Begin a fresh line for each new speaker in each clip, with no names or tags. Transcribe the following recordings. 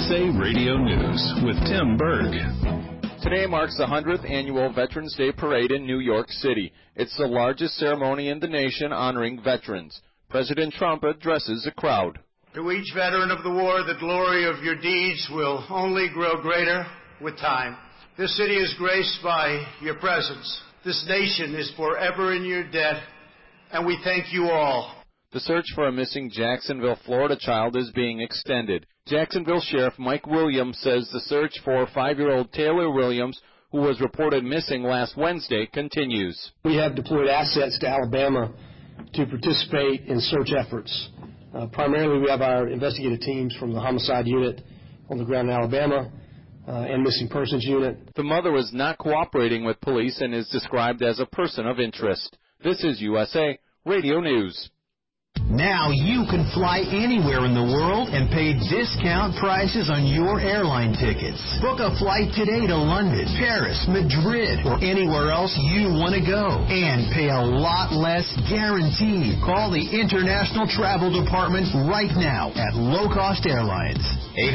USA Radio News with Tim Berg.
Today marks the 100th annual Veterans Day Parade in New York City. It's the largest ceremony in the nation honoring veterans. President Trump addresses the crowd.
To each veteran of the war, the glory of your deeds will only grow greater with time. This city is graced by your presence. This nation is forever in your debt, and we thank you all.
The search for a missing Jacksonville, Florida child is being extended. Jacksonville Sheriff Mike Williams says the search for 5-year-old Taylor Williams, who was reported missing last Wednesday, continues.
We have deployed assets to Alabama to participate in search efforts. Primarily, we have our investigative teams from the Homicide Unit on the ground in Alabama and Missing Persons Unit.
The mother was not cooperating with police and is described as a person of interest. This is USA Radio News.
Now you can fly anywhere in the world and pay discount prices on your airline tickets. Book a flight today to London, Paris, Madrid, or anywhere else you want to go. And pay a lot less guaranteed. Call the International Travel Department right now at Low Cost Airlines.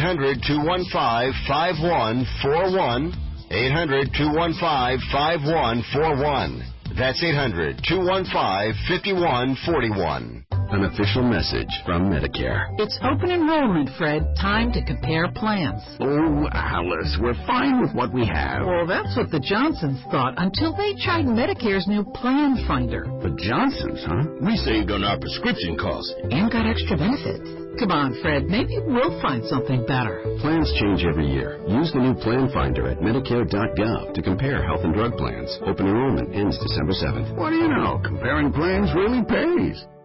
800-215-5141. 800-215-5141. That's 800-215-5141.
An official message from Medicare.
It's open enrollment, Fred. Time to compare plans.
Oh, Alice, we're fine with what we have.
Well, that's what the Johnsons thought until they tried Medicare's new Plan Finder.
The Johnsons, huh?
We saved on our prescription costs.
And got extra benefits. Come on, Fred. Maybe we'll find something better.
Plans change every year. Use the new Plan Finder at Medicare.gov to compare health and drug plans. Open enrollment ends December 7th.
What do you know? Comparing plans really pays.